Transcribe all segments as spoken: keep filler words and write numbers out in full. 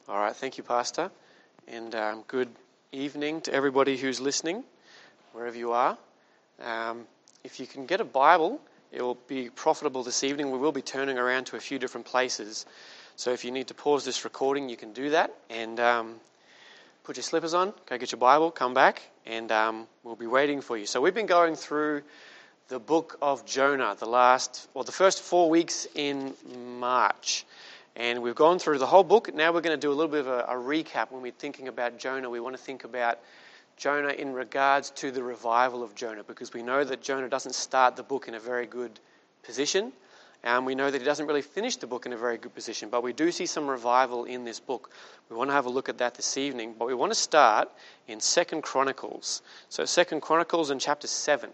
All right, thank you, Pastor. And um, good evening to everybody who's listening, wherever you are. Um, if you can get a Bible, it will be profitable this evening. We will be turning around to a few different places. So if you need to pause this recording, you can do that. And um, put your slippers on, go get your Bible, come back, and um, we'll be waiting for you. So we've been going through the book of Jonah, the last, or the first four weeks in March. And we've gone through the whole book. Now we're going to do a little bit of a, a recap. When we're thinking about Jonah, we want to think about Jonah in regards to the revival of Jonah, because we know that Jonah doesn't start the book in a very good position. And we know that he doesn't really finish the book in a very good position, but we do see some revival in this book. We want to have a look at that this evening, but we want to start in Second Chronicles. So Second Chronicles in chapter seven.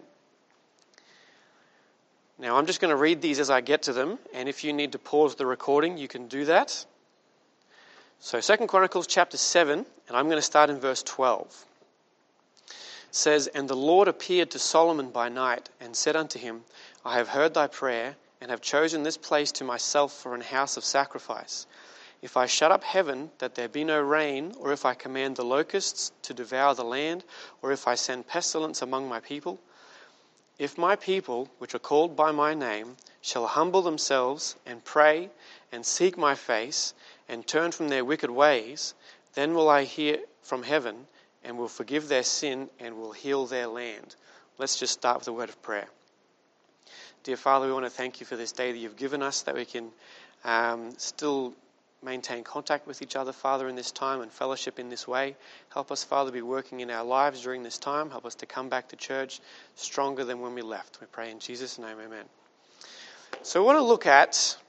Now, I'm just going to read these as I get to them, and if you need to pause the recording, you can do that. So, Second Chronicles chapter seven, and I'm going to start in verse twelve. It says, "And the Lord appeared to Solomon by night, and said unto him, I have heard thy prayer, and have chosen this place to myself for an house of sacrifice. If I shut up heaven, that there be no rain, or if I command the locusts to devour the land, or if I send pestilence among my people, if my people, which are called by my name, shall humble themselves and pray and seek my face and turn from their wicked ways, then will I hear from heaven and will forgive their sin and will heal their land." Let's just start with a word of prayer. Dear Father, we want to thank you for this day that you've given us, that we can um, still maintain contact with each other, Father, in this time and fellowship in this way. Help us, Father, be working in our lives during this time. Help us to come back to church stronger than when we left. We pray in Jesus' name, amen. So we want to look at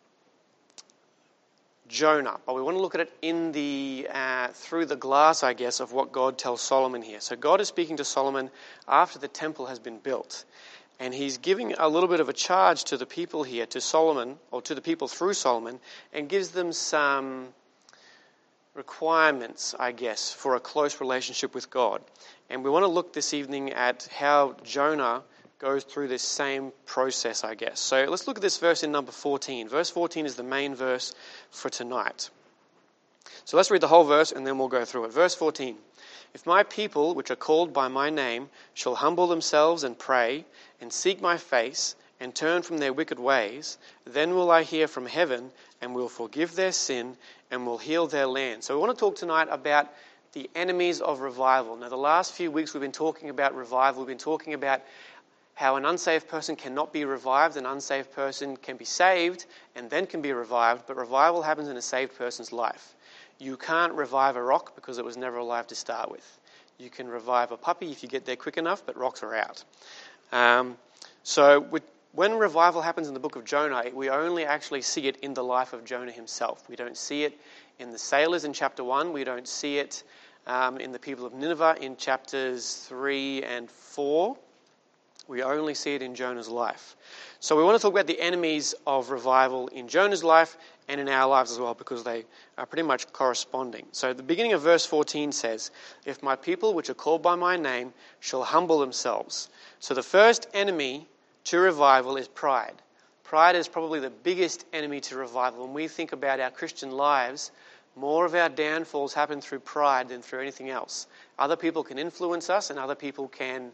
Jonah, but we want to look at it in the uh, through the glass, I guess, of what God tells Solomon here. So God is speaking to Solomon after the temple has been built. And he's giving a little bit of a charge to the people here, to Solomon, or to the people through Solomon, and gives them some requirements, I guess, for a close relationship with God. And we want to look this evening at how Jonah goes through this same process, I guess. So let's look at this verse in number fourteen. Verse fourteen is the main verse for tonight. So let's read the whole verse and then we'll go through it. Verse fourteen. "If my people, which are called by my name, shall humble themselves and pray, and seek my face, and turn from their wicked ways, then will I hear from heaven, and will forgive their sin, and will heal their land." So we want to talk tonight about the enemies of revival. Now, the last few weeks we've been talking about revival. We've been talking about how an unsaved person cannot be revived. An unsaved person can be saved and then can be revived, but revival happens in a saved person's life. You can't revive a rock because it was never alive to start with. You can revive a puppy if you get there quick enough, but rocks are out. Um, so with, when revival happens in the book of Jonah, we only actually see it in the life of Jonah himself. We don't see it in the sailors in chapter one. We don't see it um, in the people of Nineveh in chapters three and four. We only see it in Jonah's life. So we want to talk about the enemies of revival in Jonah's life and in our lives as well, because they are pretty much corresponding. So the beginning of verse fourteen says, "If my people, which are called by my name, shall humble themselves." So the first enemy to revival is pride. Pride is probably the biggest enemy to revival. When we think about our Christian lives, more of our downfalls happen through pride than through anything else. Other people can influence us and other people can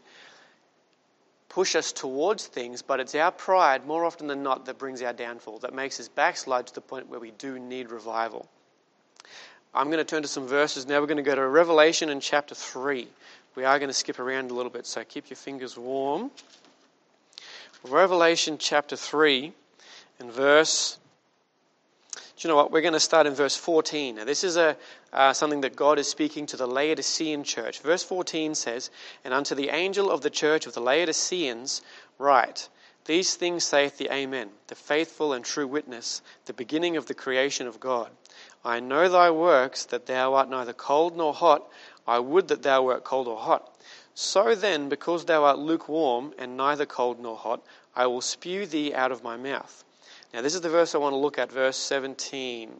push us towards things, but it's our pride more often than not that brings our downfall, that makes us backslide to the point where we do need revival. I'm going to turn to some verses now. We're going to go to Revelation in chapter three. We are going to skip around a little bit, so keep your fingers warm. Revelation chapter three and verse... Do you know what? We're going to start in verse fourteen. Now, this is a uh, something that God is speaking to the Laodicean church. Verse fourteen says, "And unto the angel of the church of the Laodiceans write, These things saith the Amen, the faithful and true witness, the beginning of the creation of God. I know thy works, that thou art neither cold nor hot. I would that thou wert cold or hot. So then, because thou art lukewarm, and neither cold nor hot, I will spew thee out of my mouth." Now, this is the verse I want to look at, verse seventeen.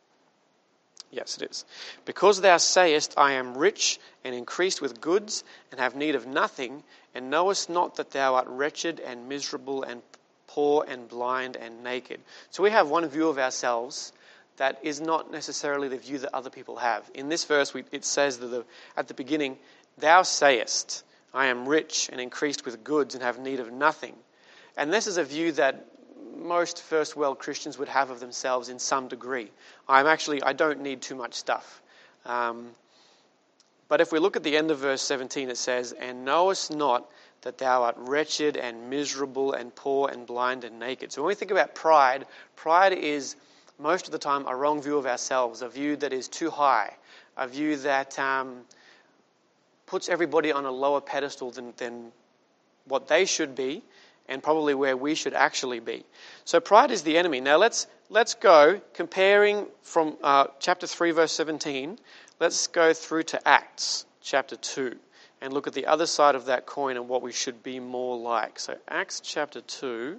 Yes, it is. "Because thou sayest, I am rich and increased with goods, and have need of nothing, and knowest not that thou art wretched and miserable and poor and blind and naked." So we have one view of ourselves that is not necessarily the view that other people have. In this verse, we, it says that the, at the beginning, "Thou sayest, I am rich and increased with goods and have need of nothing." And this is a view that most first world Christians would have of themselves in some degree. I'm actually, I don't need too much stuff. Um, but if we look at the end of verse seventeen, it says, "And knowest not that thou art wretched and miserable and poor and blind and naked." So when we think about pride, pride is most of the time a wrong view of ourselves, a view that is too high, a view that um, puts everybody on a lower pedestal than, than what they should be, and probably where we should actually be. So pride is the enemy. Now let's let's go comparing from uh, chapter three, verse seventeen. Let's go through to Acts chapter two and look at the other side of that coin and what we should be more like. So Acts chapter two.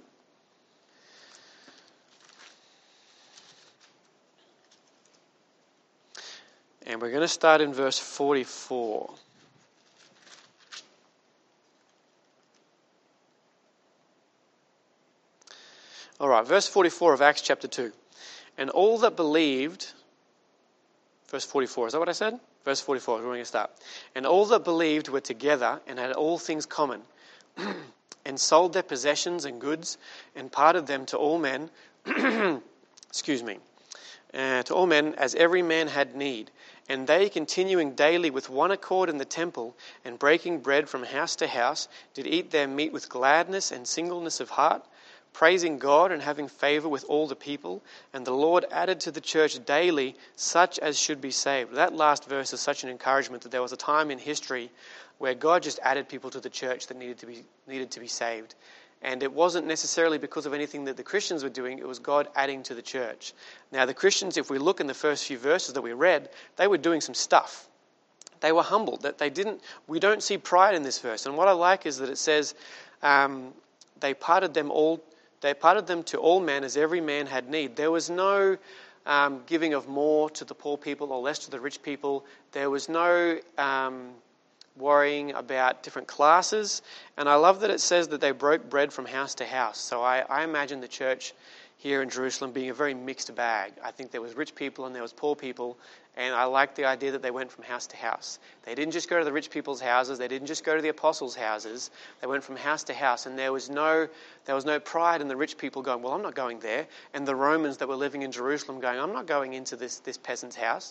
And we're going to start in verse forty-four. All right, verse forty-four of Acts chapter two. "And all that believed," verse forty-four, is that what I said? Verse forty-four is where we're going to start. "And all that believed were together and had all things common, and sold their possessions and goods, and parted them to all men," excuse me, uh, "to all men as every man had need. And they, continuing daily with one accord in the temple, and breaking bread from house to house, did eat their meat with gladness and singleness of heart, praising God and having favour with all the people. And the Lord added to the church daily such as should be saved." That last verse is such an encouragement that there was a time in history where God just added people to the church that needed to be needed to be saved. And it wasn't necessarily because of anything that the Christians were doing, it was God adding to the church. Now the Christians, if we look in the first few verses that we read, they were doing some stuff. They were humbled. That they didn't. We don't see pride in this verse. And what I like is that it says, um, they parted them all. They parted them to all men as every man had need. There was no um, giving of more to the poor people or less to the rich people. There was no um, worrying about different classes. And I love that it says that they broke bread from house to house. So I, I imagine the church here in Jerusalem being a very mixed bag. I think there was rich people and there was poor people. And I like the idea that they went from house to house. They didn't just go to the rich people's houses. They didn't just go to the apostles' houses. They went from house to house. And there was no there was no pride in the rich people going, "Well, I'm not going there." And the Romans that were living in Jerusalem going, "I'm not going into this, this peasant's house."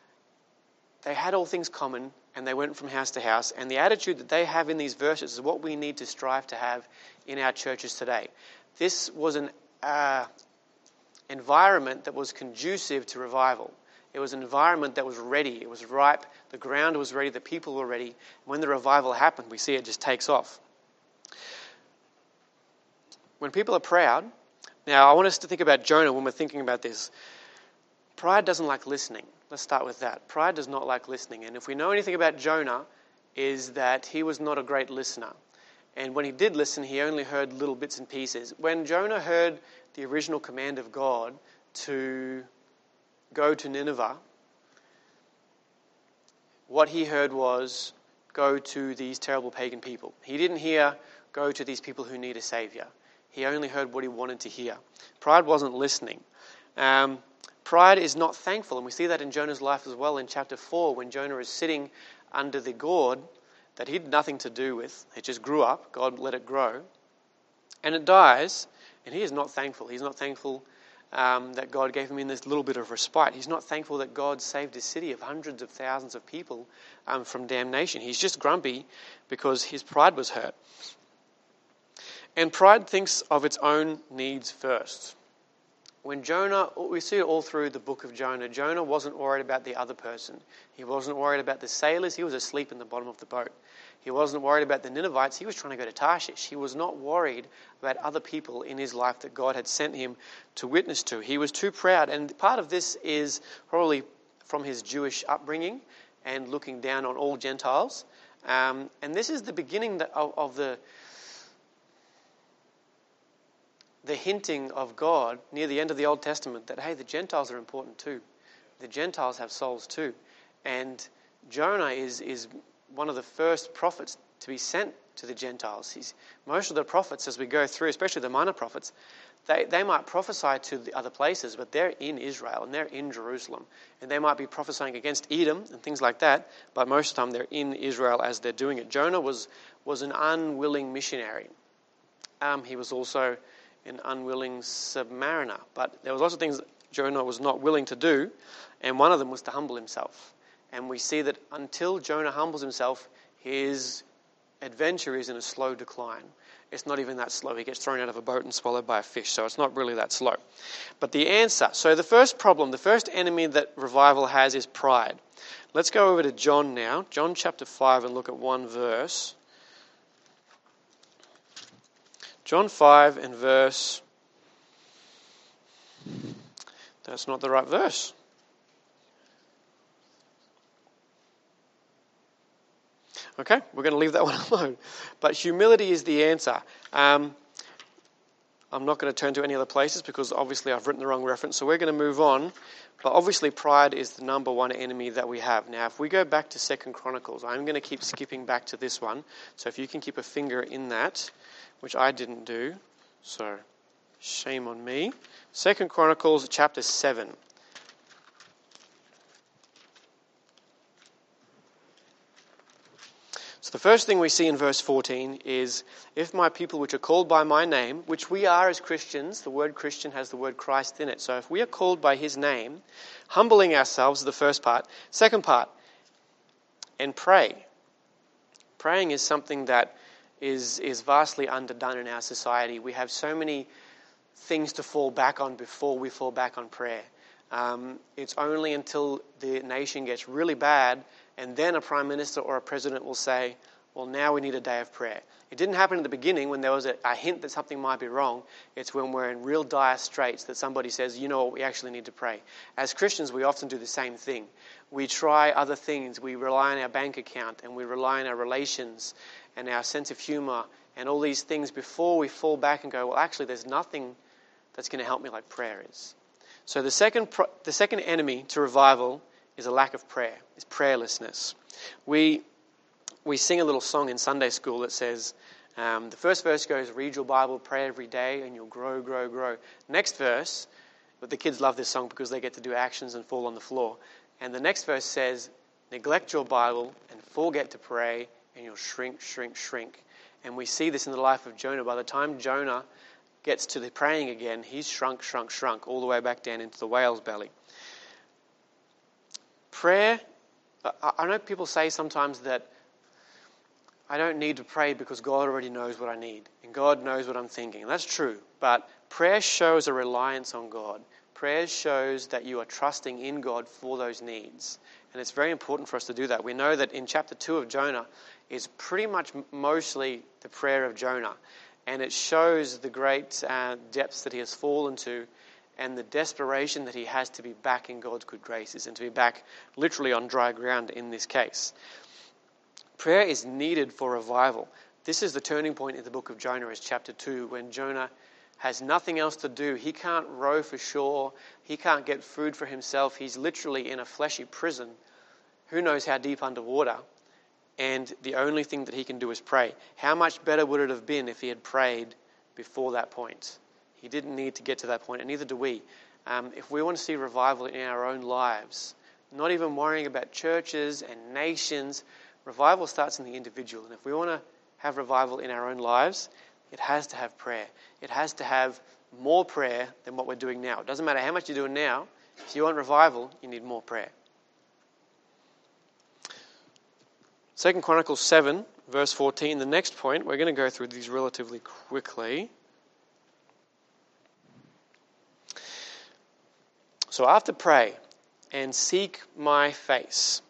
They had all things common, and they went from house to house. And the attitude that they have in these verses is what we need to strive to have in our churches today. This was an uh, environment that was conducive to revival. It was an environment that was ready. It was ripe. The ground was ready. The people were ready. When the revival happened, we see it just takes off. When people are proud, now I want us to think about Jonah when we're thinking about this. Pride doesn't like listening. Let's start with that. Pride does not like listening. And if we know anything about Jonah, is that he was not a great listener. And when he did listen, he only heard little bits and pieces. When Jonah heard the original command of God to go to Nineveh, what he heard was, go to these terrible pagan people. He didn't hear, go to these people who need a saviour. He only heard what he wanted to hear. Pride wasn't listening. Um, pride is not thankful, and we see that in Jonah's life as well in chapter four, when Jonah is sitting under the gourd that he had nothing to do with. It just grew up. God let it grow. And it dies, and he is not thankful. He's not thankful um, that God gave him in this little bit of respite. He's not thankful that God saved a city of hundreds of thousands of people um, from damnation. He's just grumpy because his pride was hurt. And pride thinks of its own needs first. When Jonah, we see it all through the book of Jonah, Jonah wasn't worried about the other person. He wasn't worried about the sailors. He was asleep in the bottom of the boat. He wasn't worried about the Ninevites. He was trying to go to Tarshish. He was not worried about other people in his life that God had sent him to witness to. He was too proud. And part of this is probably from his Jewish upbringing and looking down on all Gentiles. Um, and this is the beginning of, of the... the hinting of God near the end of the Old Testament that, hey, the Gentiles are important too. The Gentiles have souls too. And Jonah is is one of the first prophets to be sent to the Gentiles. He's, most of the prophets, as we go through, especially the minor prophets, They, they might prophesy to the other places, but they're in Israel and they're in Jerusalem. And they might be prophesying against Edom and things like that, but most of the time they're in Israel as they're doing it. Jonah was, was an unwilling missionary. Um, he was also an unwilling submariner. But there was lots of things Jonah was not willing to do, and one of them was to humble himself. And we see that until Jonah humbles himself, his adventure is in a slow decline. It's not even that slow. He gets thrown out of a boat and swallowed by a fish, so it's not really that slow. But the answer, so the first problem, the first enemy that revival has is pride. Let's go over to John now, John chapter five, and look at one verse. John five and verse... That's not the right verse. Okay, we're going to leave that one alone. But humility is the answer. Um, I'm not going to turn to any other places because obviously I've written the wrong reference, so we're going to move on. But obviously pride is the number one enemy that we have. Now, if we go back to Second Chronicles, I'm going to keep skipping back to this one. So if you can keep a finger in that, which I didn't do, so shame on me. Second Chronicles chapter seven. So the first thing we see in verse fourteen is, if my people which are called by my name, which we are as Christians, the word Christian has the word Christ in it. So if we are called by his name, humbling ourselves is the first part. Second part, and pray. Praying is something that is, is vastly underdone in our society. We have so many things to fall back on before we fall back on prayer. Um, it's only until the nation gets really bad and then a prime minister or a president will say, well, now we need a day of prayer. It didn't happen in the beginning when there was a, a hint that something might be wrong. It's when we're in real dire straits that somebody says, you know what, we actually need to pray. As Christians, we often do the same thing. We try other things. We rely on our bank account and we rely on our relations and our sense of humor and all these things before we fall back and go, well, actually, there's nothing that's going to help me like prayer is. So the second pro- the second enemy to revival is a lack of prayer, is prayerlessness. We we sing a little song in Sunday school that says, um, the first verse goes, read your Bible, pray every day, and you'll grow, grow, grow. Next verse, but the kids love this song because they get to do actions and fall on the floor. And the next verse says, neglect your Bible and forget to pray, and you'll shrink, shrink, shrink. And we see this in the life of Jonah. By the time Jonah gets to the praying again, he's shrunk, shrunk, shrunk, all the way back down into the whale's belly. Prayer, I know people say sometimes that I don't need to pray because God already knows what I need and God knows what I'm thinking. That's true, but prayer shows a reliance on God. Prayer shows that you are trusting in God for those needs. And it's very important for us to do that. We know that in chapter two of Jonah is pretty much mostly the prayer of Jonah. And it shows the great uh, depths that he has fallen to and the desperation that he has to be back in God's good graces and to be back literally on dry ground in this case. Prayer is needed for revival. This is the turning point in the book of Jonah, is chapter two, when Jonah has nothing else to do. He can't row for shore. He can't get food for himself. He's literally in a fleshy prison. Who knows how deep underwater? And the only thing that he can do is pray. How much better would it have been if he had prayed before that point? He didn't need to get to that point, and neither do we. Um, if we want to see revival in our own lives, not even worrying about churches and nations, revival starts in the individual. And if we want to have revival in our own lives, it has to have prayer. It has to have more prayer than what we're doing now. It doesn't matter how much you're doing now. If you want revival, you need more prayer. Second Chronicles seven, verse fourteen, the next point. We're going to go through these relatively quickly. So after pray and seek my face.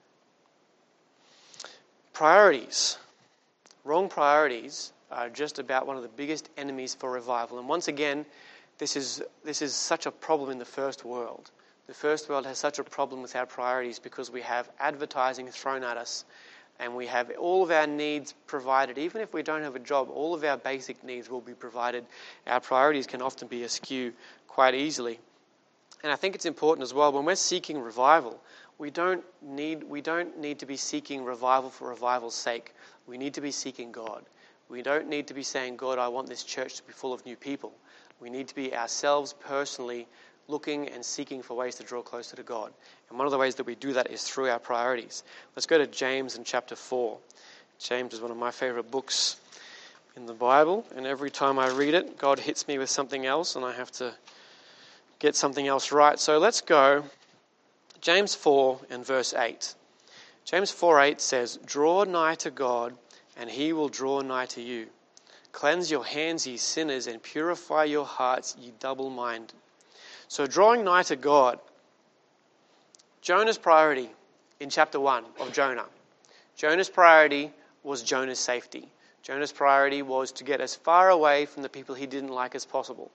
Priorities. Wrong priorities are just about one of the biggest enemies for revival. And once again, this is this is such a problem in the first world. The first world has such a problem with our priorities because we have advertising thrown at us and we have all of our needs provided. Even if we don't have a job, all of our basic needs will be provided. Our priorities can often be askew quite easily. And I think it's important as well, when we're seeking revival, we don't need we don't need to be seeking revival for revival's sake. We need to be seeking God. We don't need to be saying, God, I want this church to be full of new people. We need to be ourselves personally looking and seeking for ways to draw closer to God. And one of the ways that we do that is through our priorities. Let's go to James in chapter four. James is one of my favorite books in the Bible, and every time I read it, God hits me with something else, and I have to get something else right. So let's go James four and verse eight. James four eight says, "Draw nigh to God, and he will draw nigh to you. Cleanse your hands, ye sinners, and purify your hearts, ye double-minded." So drawing nigh to God, Jonah's priority in chapter one of Jonah. Jonah's priority was Jonah's safety. Jonah's priority was to get as far away from the people he didn't like as possible.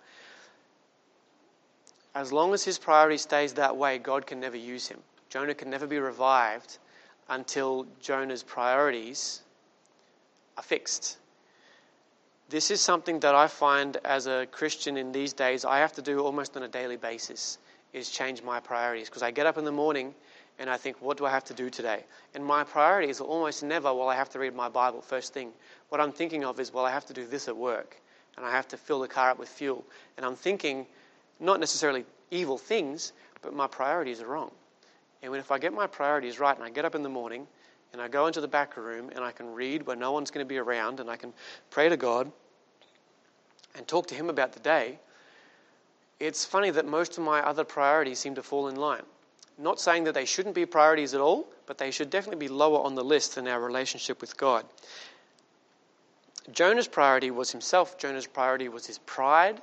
As long as his priority stays that way, God can never use him. Jonah can never be revived until Jonah's priorities are fixed. This is something that I find as a Christian in these days, I have to do almost on a daily basis, is change my priorities. Because I get up in the morning and I think, what do I have to do today? And my priorities are almost never, well, I have to read my Bible first thing. What I'm thinking of is, well, I have to do this at work. And I have to fill the car up with fuel. And I'm thinking, not necessarily evil things, but my priorities are wrong. And when if I get my priorities right and I get up in the morning and I go into the back room and I can read where no one's going to be around and I can pray to God and talk to him about the day, it's funny that most of my other priorities seem to fall in line. Not saying that they shouldn't be priorities at all, but they should definitely be lower on the list than our relationship with God. Jonah's priority was himself. Jonah's priority was his pride.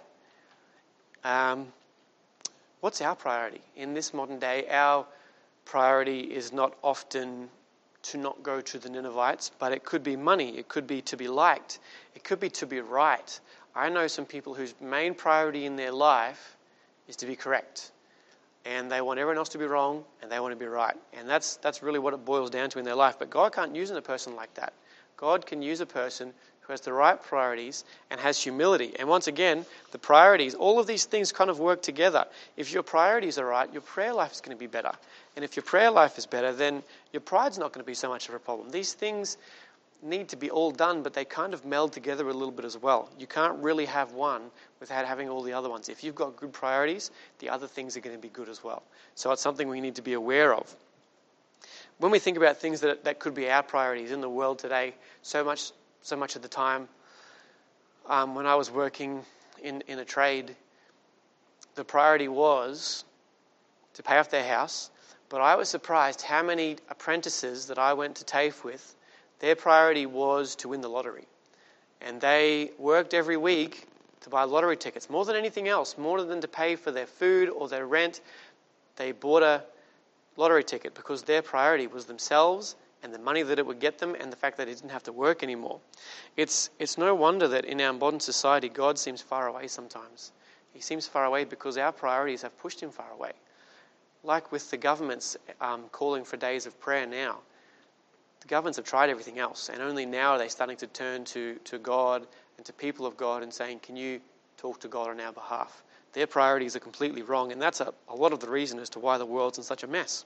Um, what's our priority? In this modern day, our priority is not often to not go to the Ninevites, but it could be money, it could be to be liked, it could be to be right. I know some people whose main priority in their life is to be correct. And they want everyone else to be wrong, and they want to be right. And that's that's really what it boils down to in their life. But God can't use a person like that. God can use a person who has the right priorities and has humility. And once again, the priorities, all of these things kind of work together. If your priorities are right, your prayer life is going to be better. And if your prayer life is better, then your pride's not going to be so much of a problem. These things need to be all done, but they kind of meld together a little bit as well. You can't really have one without having all the other ones. If you've got good priorities, the other things are going to be good as well. So it's something we need to be aware of. When we think about things that that could be our priorities in the world today, so much so much of the time, um, when I was working in, in a trade, the priority was to pay off their house. But I was surprised how many apprentices that I went to TAFE with, their priority was to win the lottery. And they worked every week to buy lottery tickets. More than anything else, more than to pay for their food or their rent, they bought a lottery ticket because their priority was themselves and the money that it would get them and the fact that they didn't have to work anymore. It's, it's no wonder that in our modern society, God seems far away sometimes. He seems far away because our priorities have pushed him far away. Like with the governments um, calling for days of prayer now. The governments have tried everything else, and only now are they starting to turn to, to God and to people of God and saying, can you talk to God on our behalf? Their priorities are completely wrong, and that's a, a lot of the reason as to why the world's in such a mess.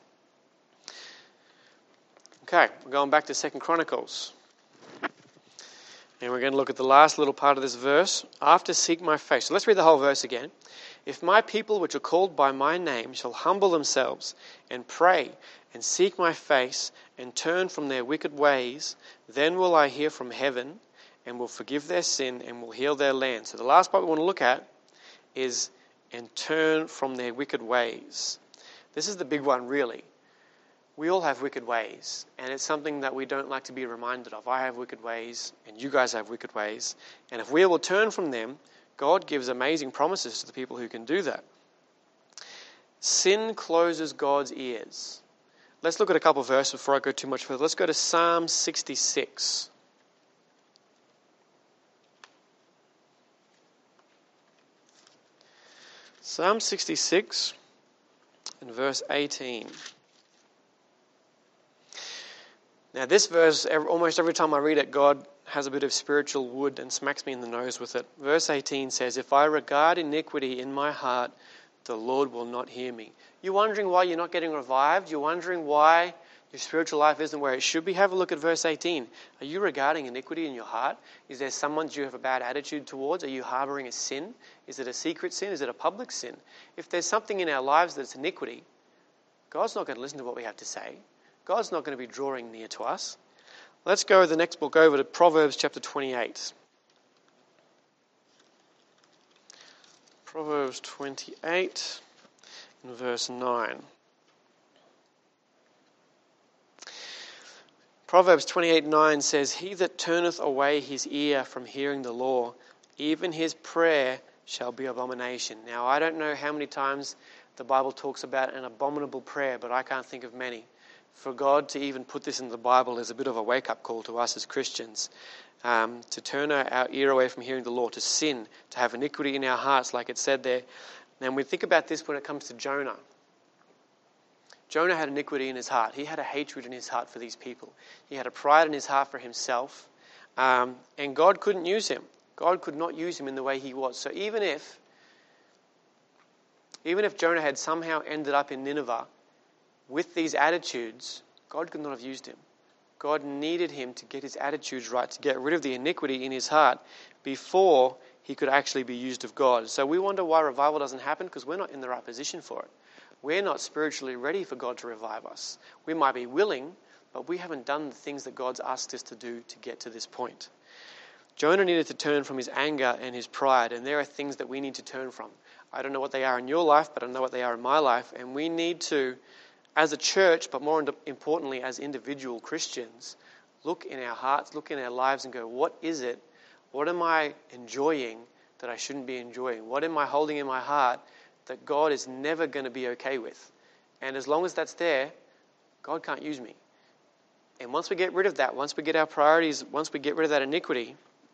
Okay, we're going back to Second Chronicles. And we're going to look at the last little part of this verse. After seek my face. So let's read the whole verse again. If my people which are called by my name shall humble themselves and pray and seek my face and turn from their wicked ways, then will I hear from heaven and will forgive their sin and will heal their land. So the last part we want to look at is and turn from their wicked ways. This is the big one, really. We all have wicked ways, and it's something that we don't like to be reminded of. I have wicked ways, and you guys have wicked ways. And if we will turn from them, God gives amazing promises to the people who can do that. Sin closes God's ears. Let's look at a couple of verses before I go too much further. Let's go to Psalm sixty-six. Psalm sixty-six and verse eighteen. Now this verse, almost every time I read it, God has a bit of spiritual wood and smacks me in the nose with it. Verse eighteen says, if I regard iniquity in my heart, the Lord will not hear me. You're wondering why you're not getting revived? You're wondering why Your spiritual life isn't where it should be. Have a look at verse eighteen. Are you regarding iniquity in your heart? Is there someone you have a bad attitude towards? Are you harboring a sin? Is it a secret sin? Is it a public sin? If there's something in our lives that's iniquity, God's not going to listen to what we have to say. God's not going to be drawing near to us. Let's go the next book over to Proverbs chapter twenty-eight. Proverbs twenty-eight and verse nine. Proverbs twenty-eight nine says, "He that turneth away his ear from hearing the law, even his prayer shall be abomination." Now, I don't know how many times the Bible talks about an abominable prayer, but I can't think of many. For God to even put this in the Bible is a bit of a wake-up call to us as Christians. Um, to turn our, our ear away from hearing the law, to sin, to have iniquity in our hearts, like it said there. And we think about this when it comes to Jonah. Jonah had iniquity in his heart. He had a hatred in his heart for these people. He had a pride in his heart for himself. Um, and God couldn't use him. God could not use him in the way he was. So even if, even if Jonah had somehow ended up in Nineveh with these attitudes, God could not have used him. God needed him to get his attitudes right, to get rid of the iniquity in his heart before he could actually be used of God. So we wonder why revival doesn't happen, because we're not in the right position for it. We're not spiritually ready for God to revive us. We might be willing, but we haven't done the things that God's asked us to do to get to this point. Jonah needed to turn from his anger and his pride, and there are things that we need to turn from. I don't know what they are in your life, but I know what they are in my life, and we need to, as a church, but more importantly as individual Christians, look in our hearts, look in our lives and go, what is it? What am I enjoying that I shouldn't be enjoying? What am I holding in my heart that God is never going to be okay with? And as long as that's there, God can't use me. And once we get rid of that, once we get our priorities, once we get rid of that iniquity,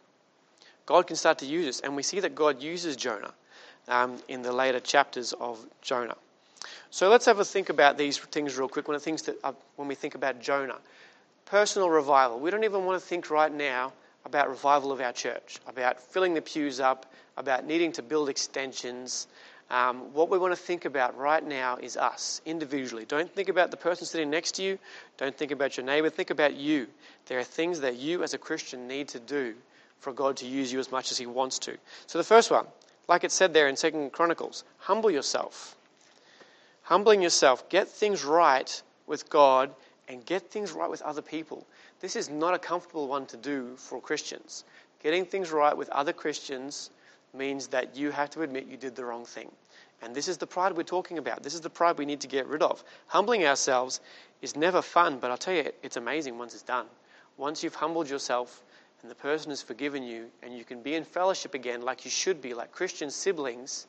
God can start to use us. And we see that God uses Jonah um, in the later chapters of Jonah. So let's have a think about these things real quick when, things that, uh, when we think about Jonah. Personal revival. We don't even want to think right now about revival of our church, about filling the pews up, about needing to build extensions. Um, what we want to think about right now is us, individually. Don't think about the person sitting next to you. Don't think about your neighbour. Think about you. There are things that you as a Christian need to do for God to use you as much as he wants to. So the first one, like it said there in Second Chronicles, humble yourself. Humbling yourself. Get things right with God and get things right with other people. This is not a comfortable one to do for Christians. Getting things right with other Christians means that you have to admit you did the wrong thing. And this is the pride we're talking about. This is the pride we need to get rid of. Humbling ourselves is never fun, but I'll tell you, it's amazing once it's done. Once you've humbled yourself and the person has forgiven you and you can be in fellowship again like you should be, like Christian siblings,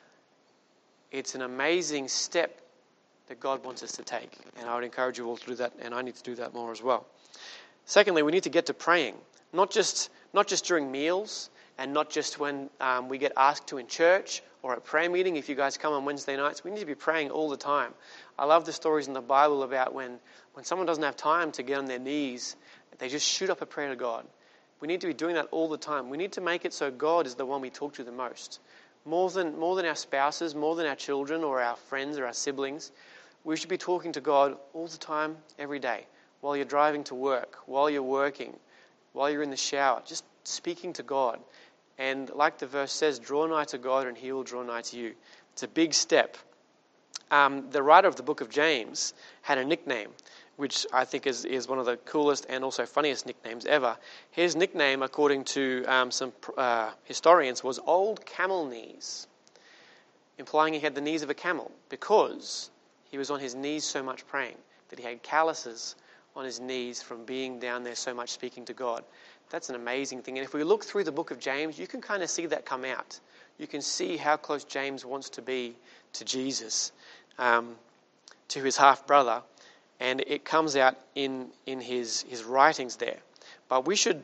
it's an amazing step that God wants us to take. And I would encourage you all to do that, and I need to do that more as well. Secondly, we need to get to praying. Not just, not just during meals, and not just when um, we get asked to in church or at prayer meeting. If you guys come on Wednesday nights, we need to be praying all the time. I love the stories in the Bible about when, when someone doesn't have time to get on their knees, they just shoot up a prayer to God. We need to be doing that all the time. We need to make it so God is the one we talk to the most. More than, more than our spouses, more than our children or our friends or our siblings. We should be talking to God all the time, every day. While you're driving to work, while you're working, while you're in the shower. Just speaking to God. And like the verse says, draw nigh to God and he will draw nigh to you. It's a big step. Um, the writer of the book of James had a nickname, which I think is, is one of the coolest and also funniest nicknames ever. His nickname, according to um, some uh, historians, was Old Camel Knees, implying he had the knees of a camel because he was on his knees so much praying that he had calluses on his knees from being down there so much speaking to God. That's an amazing thing. And if we look through the book of James, you can kind of see that come out. You can see how close James wants to be to Jesus, um, to his half-brother. And it comes out in, in his, his writings there. But we should,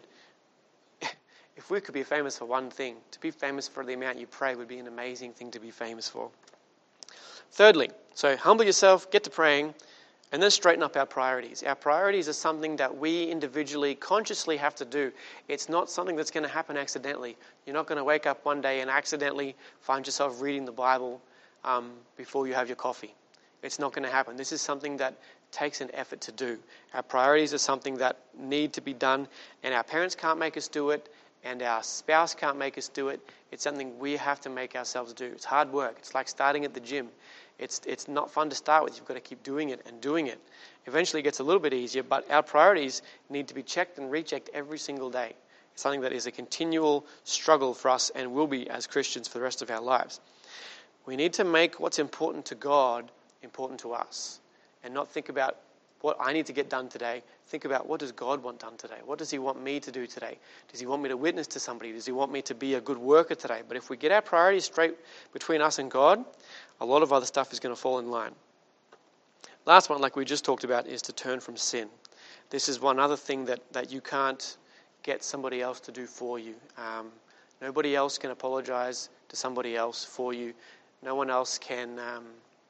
if we could be famous for one thing, to be famous for the amount you pray would be an amazing thing to be famous for. Thirdly, so humble yourself, get to praying, and then straighten up our priorities. Our priorities are something that we individually, consciously have to do. It's not something that's going to happen accidentally. You're not going to wake up one day and accidentally find yourself reading the Bible um, before you have your coffee. It's not going to happen. This is something that takes an effort to do. Our priorities are something that need to be done, and our parents can't make us do it, and our spouse can't make us do it. It's something we have to make ourselves do. It's hard work. It's like starting at the gym. It's it's not fun to start with. You've got to keep doing it and doing it. Eventually it gets a little bit easier, but our priorities need to be checked and rechecked every single day. It's something that is a continual struggle for us and will be as Christians for the rest of our lives. We need to make what's important to God important to us and not think about what I need to get done today. Think about, what does God want done today? What does he want me to do today? Does he want me to witness to somebody? Does he want me to be a good worker today? But if we get our priorities straight between us and God, a lot of other stuff is going to fall in line. Last one, like we just talked about, is to turn from sin. This is one other thing that, that you can't get somebody else to do for you. Um, nobody else can apologize to somebody else for you. No one else can um,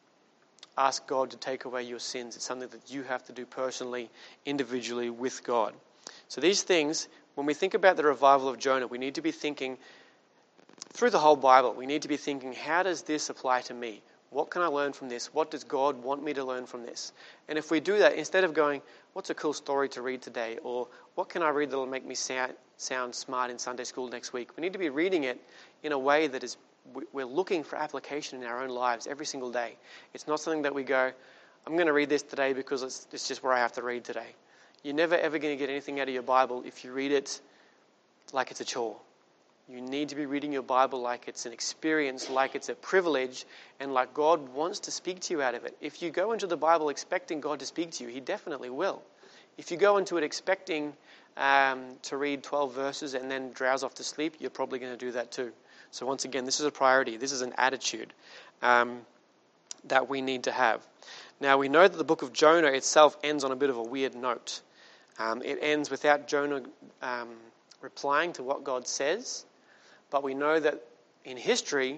ask God to take away your sins. It's something that you have to do personally, individually with God. So these things, when we think about the revival of Jonah, we need to be thinking through the whole Bible. We need to be thinking, how does this apply to me? What can I learn from this? What does God want me to learn from this? And if we do that, instead of going, what's a cool story to read today? Or what can I read that will make me sound, sound smart in Sunday school next week? We need to be reading it in a way that is, we're looking for application in our own lives every single day. It's not something that we go, I'm going to read this today because it's, it's just where I have to read today. You're never ever going to get anything out of your Bible if you read it like it's a chore. You need to be reading your Bible like it's an experience, like it's a privilege, and like God wants to speak to you out of it. If you go into the Bible expecting God to speak to you, he definitely will. If you go into it expecting um, to read twelve verses and then drowse off to sleep, you're probably going to do that too. So once again, this is a priority. This is an attitude um, that we need to have. Now, we know that the book of Jonah itself ends on a bit of a weird note. Um, it ends without Jonah um, replying to what God says. But we know that in history,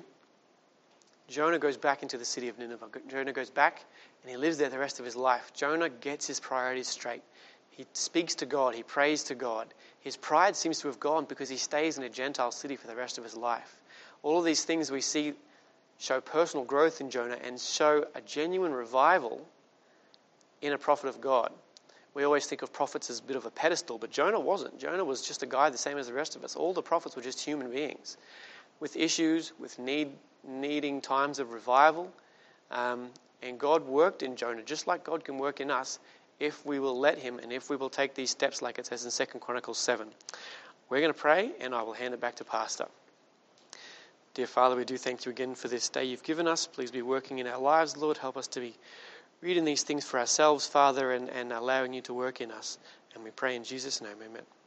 Jonah goes back into the city of Nineveh. Jonah goes back and he lives there the rest of his life. Jonah gets his priorities straight. He speaks to God. He prays to God. His pride seems to have gone because he stays in a Gentile city for the rest of his life. All of these things we see show personal growth in Jonah and show a genuine revival in a prophet of God. We always think of prophets as a bit of a pedestal, but Jonah wasn't. Jonah was just a guy the same as the rest of us. All the prophets were just human beings with issues, with need, needing times of revival. Um, and God worked in Jonah just like God can work in us if we will let him and if we will take these steps like it says in Second Chronicles seven. We're going to pray and I will hand it back to Pastor. Dear Father, we do thank you again for this day you've given us. Please be working in our lives, Lord. Help us to be reading these things for ourselves, Father, and, and allowing you to work in us. And we pray in Jesus' name, amen.